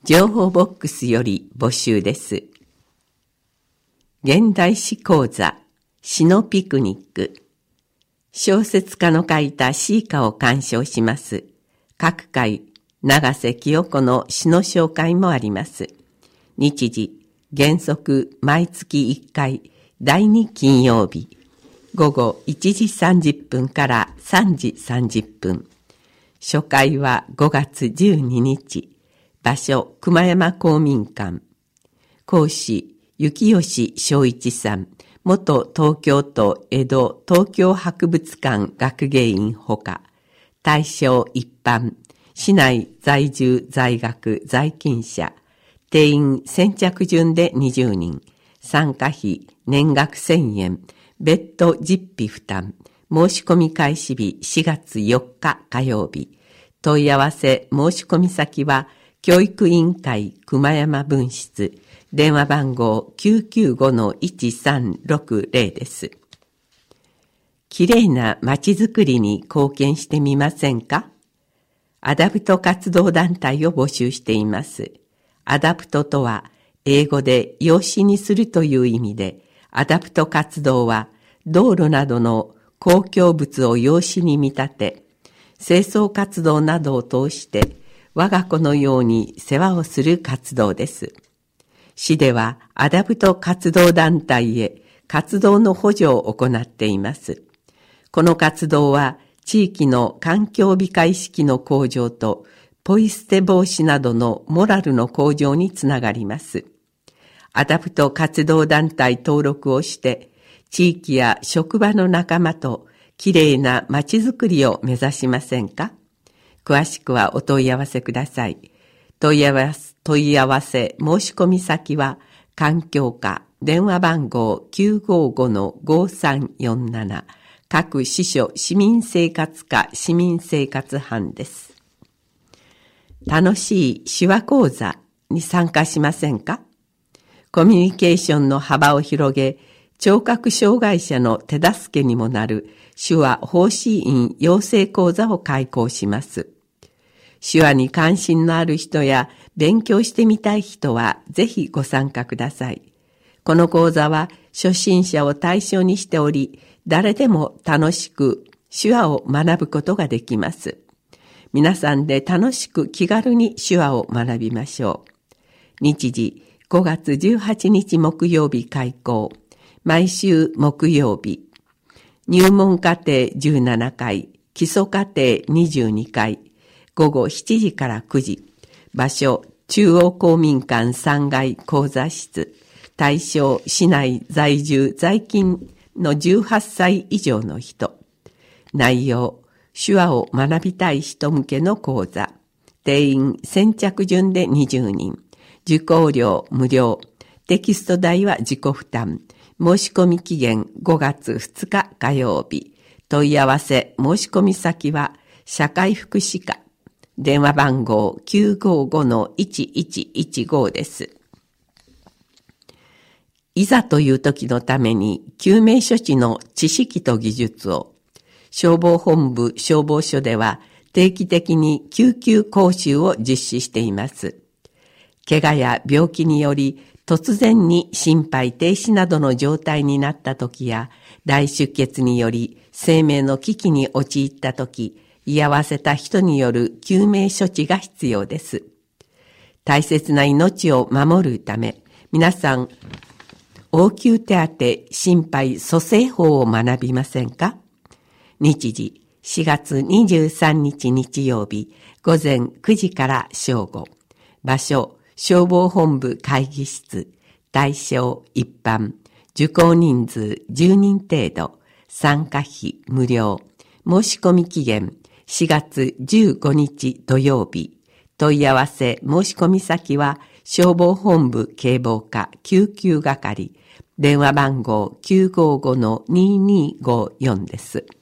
情報ボックスより募集です。現代詩講座、詩のピクニック。小説家の書いた詩歌を鑑賞します。各回、永瀬清子の詩の紹介もあります。日時、原則毎月1回、第2金曜日、午後1時30分から3時30分。初回は5月12日。場所、熊山公民館。講師、幸吉正一さん。元東京都江戸東京博物館学芸員ほか。対象一般。市内在住在学在勤者。定員先着順で20人。参加費年額1000円。別途実費負担。申し込み開始日4月4日火曜日。問い合わせ申し込み先は教育委員会熊山分室。電話番号 995-1360 です。きれいな街づくりに貢献してみませんか？アダプト活動団体を募集しています。アダプトとは英語で養子にするという意味で、アダプト活動は道路などの公共物を養子に見立て、清掃活動などを通して我が子のように世話をする活動です。市ではアダプト活動団体へ活動の補助を行っています。この活動は地域の環境美化意識の向上とポイ捨て防止などのモラルの向上につながります。アダプト活動団体登録をして地域や職場の仲間ときれいな街づくりを目指しませんか？詳しくはお問い合わせください。問い合わせ申し込み先は環境課電話番号 955-5347 各支所市民生活課市民生活班です。楽しい手話講座に参加しませんか？コミュニケーションの幅を広げ、聴覚障害者の手助けにもなる手話奉仕員養成講座を開講します。手話に関心のある人や勉強してみたい人はぜひご参加ください。この講座は初心者を対象にしており、誰でも楽しく手話を学ぶことができます。皆さんで楽しく気軽に手話を学びましょう。日時5月18日木曜日開講。毎週木曜日。入門課程17回、基礎課程22回。午後7時から9時。場所、中央公民館3階講座室。対象、市内在住在勤の18歳以上の人。内容、手話を学びたい人向けの講座。定員先着順で20人。受講料無料。テキスト代は自己負担。申し込み期限5月2日火曜日。問い合わせ申し込み先は社会福祉課。電話番号 955-1115 です。いざという時のために救命処置の知識と技術を。消防本部消防署では定期的に救急講習を実施しています。怪我や病気により突然に心肺停止などの状態になった時や大出血により生命の危機に陥った時、居合わせた人による救命処置が必要です。大切な命を守るため、皆さん、応急手当、心肺蘇生法を学びませんか？日時、4月23日日曜日、午前9時から正午。場所、消防本部会議室。対象、一般。受講人数10人程度。参加費無料。申し込み期限4月15日土曜日。問い合わせ申し込み先は消防本部警防課救急係。電話番号 955-2254 です。